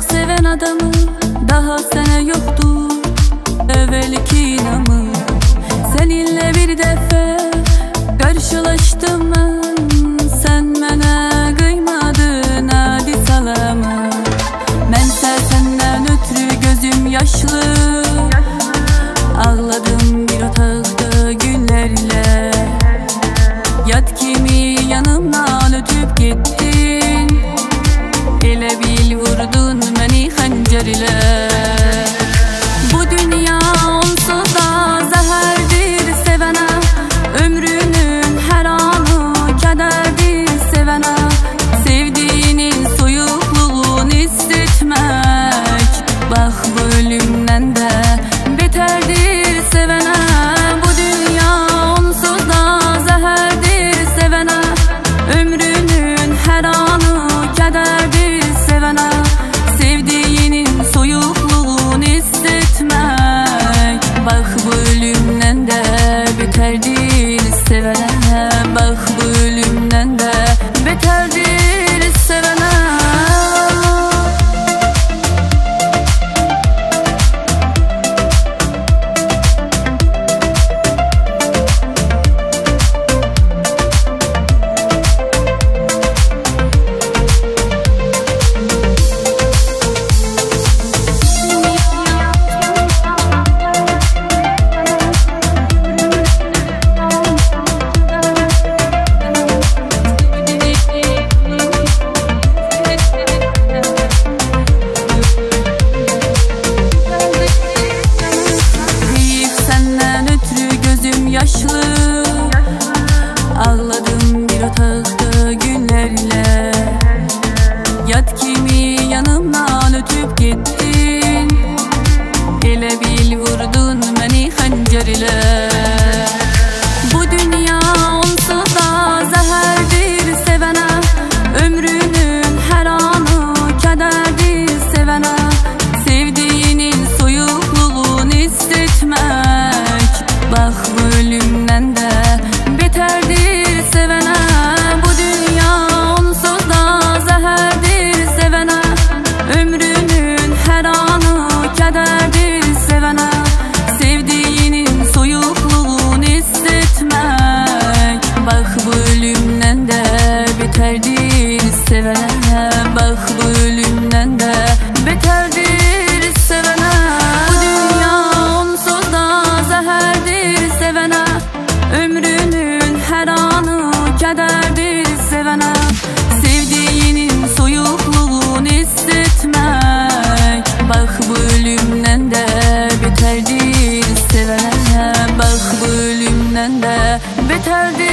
çok seven adamı daha sene yoktu evvelki inamı. Seninle bir defa karşılaştım ben, sen bana kıymadın hadi salama. Mense senden ötürü gözüm yaşlı, ağladım bir otaqda günlerle. Yat kimi yanımdan ötüp gittin, elə bil vurdun beni xəncər ilə. Bu dünya onsuz da zəhərdir sevənə, ömrünün hər anı kədərdir sevənə. Sevdiğinin soyuqluğunu hissetmək, bax bu ölümdən də betərdir sevənə. Bu dünya onsuz da zəhərdir sevənə, ömrünün hər anı kədərdir sevənə. Sevdiğinin soyuqluğunu hissetmək, bax bu ölümdən də betərdir sevənə. Bax bu ölümdən də betərdir sevənə. Yaşlı, ağladım bir otaqda günlerle. Yat kimi yanımdan ötüp gittin, elə bil vurdun beni xəncər ilə. Bu dünya onsuz da zəhərdir sevənə, ömrünün hər anı kədərdir sevənə. Sevdiğinin soyuqluğunu hissetmək, bax bu ölümdən də betərdir sevənə. Bu dünya onsuz da zəhərdir sevənə, ömrünün hər anı kədərdir sevənə. Sevdiğinin soyuqluğunu hissetmək, bax bu ölümdən də betərdir sevənə. Bax bu ölümdən də betərdir sevənə. Bu dünya onsuz da zəhərdir sevənə, ömrünün hər anı kədərdir sevənə. Sevdiğinin soyuqluğunu hissetmək, bax bu ölümdən də betərdir sevənə. Bax bu ölümdən də betərdir